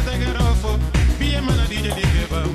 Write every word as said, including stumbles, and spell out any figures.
take it off. Be a man, a D J, D J,